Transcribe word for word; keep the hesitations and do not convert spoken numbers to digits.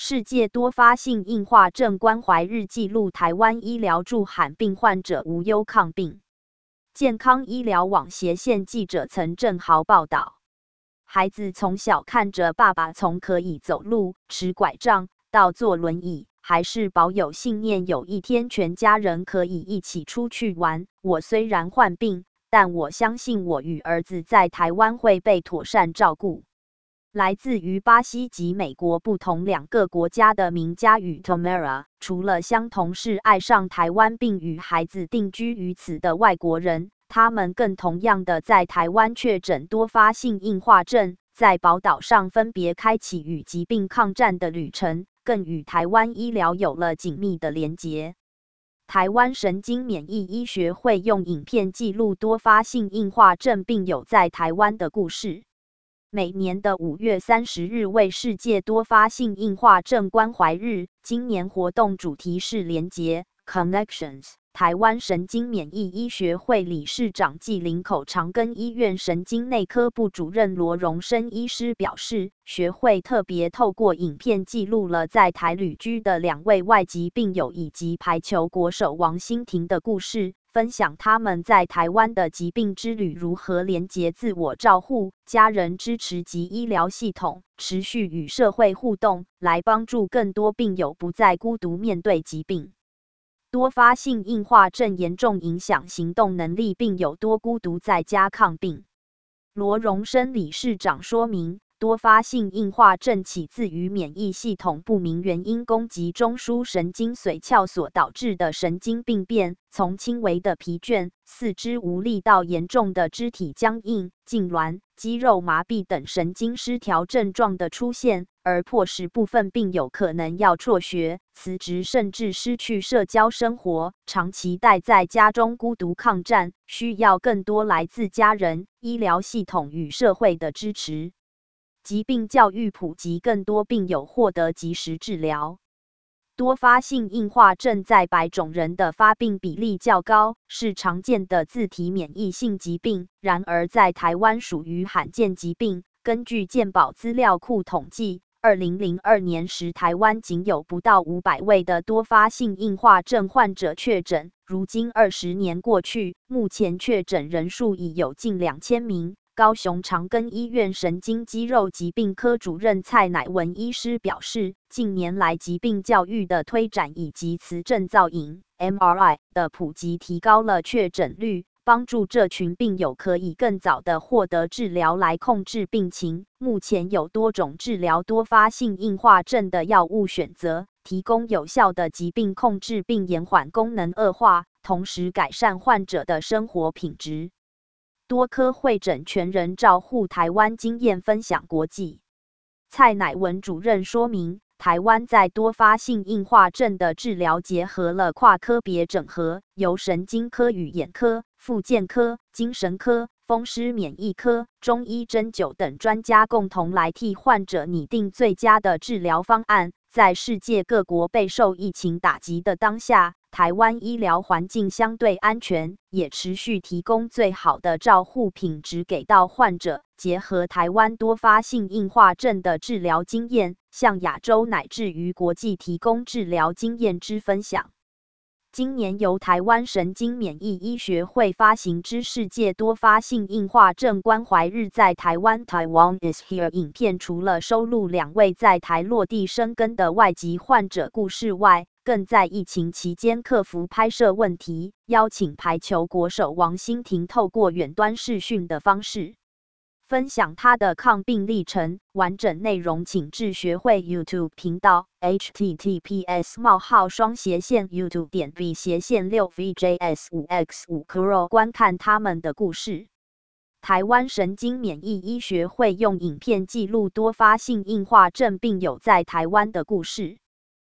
世界多发性硬化症关怀日记录台湾医疗助罕病患者无忧抗病。健康医疗网斜线记者曾正豪报道，孩子从小看着爸爸从可以走路、持拐杖到坐轮椅，还是保有信念，有一天全家人可以一起出去玩。我虽然患病，但我相信我与儿子在台湾会被妥善照顾。来自于巴西及美国不同两个国家的名家与 Tamara， 除了相同是爱上台湾并与孩子定居于此的外国人，他们更同样的在台湾确诊多发性硬化症，在宝岛上分别开启与疾病抗战的旅程，更与台湾医疗有了紧密的连结。台湾神经免疫医学会用影片记录多发性硬化症病友在台湾的故事。每年的五月三十日为世界多发性硬化症关怀日，今年活动主题是连结 Connections。台湾神经免疫医学会理事长暨林口长庚医院神经内科部主任罗荣生医师表示，学会特别透过影片记录了在台旅居的两位外籍病友以及排球国手王欣婷的故事，分享他们在台湾的疾病之旅如何连结自我照护、家人支持及医疗系统，持续与社会互动，来帮助更多病友不再孤独面对疾病。多发性硬化症严重影响行动能力，并有多孤独在家抗病。罗荣生理事长说明，多发性硬化症起自于免疫系统不明原因攻击中枢神经髓鞘所导致的神经病变，从轻微的疲倦、四肢无力到严重的肢体僵硬、痉挛、肌肉麻痹等神经失调症状的出现，而迫使部分病友可能要辍学、辞职，甚至失去社交生活，长期待在家中孤独抗战，需要更多来自家人、医疗系统与社会的支持。疾病教育普及，更多病友获得及时治疗。多发性硬化症在白种人的发病比例较高，是常见的自体免疫性疾病，然而在台湾属于罕见疾病。根据健保资料库统计，二零零二年时台湾仅有不到五百位的多发性硬化症患者确诊，如今二十年过去，目前确诊人数已有近两千名。高雄长庚医院神经肌肉疾病科主任蔡乃文医师表示，近年来疾病教育的推展以及磁振造影 M R I 的普及，提高了确诊率，帮助这群病友可以更早的获得治疗来控制病情。目前有多种治疗多发性硬化症的药物选择，提供有效的疾病控制并延缓功能恶化，同时改善患者的生活品质。多科会诊全人照护台湾经验分享国际。蔡乃文主任说明，台湾在多发性硬化症的治疗结合了跨科别整合，由神经科与眼科、复健科、精神科、风湿免疫科、中医针灸等专家共同来替患者拟定最佳的治疗方案。在世界各国备受疫情打击的当下，台湾医疗环境相对安全，也持续提供最好的照护品质给到患者。结合台湾多发性硬化症的治疗经验，向亚洲乃至于国际提供治疗经验之分享。今年由台湾神经免疫医学会发行之世界多发性硬化症关怀日在台湾 Taiwan is here 影片，除了收录两位在台落地生根的外籍患者故事外，更在疫情期间克服拍摄问题，邀请排球国手王欣婷透过远端视讯的方式分享他的抗病历程。完整内容请至学会 YouTube 频道 h t t p s 冒号双斜线 youtube 点 b 斜线六 v j s 五 x 五 Cro 观看他们的故事。台湾神经免疫医学会用影片记录多发性硬化症病友在台湾的故事。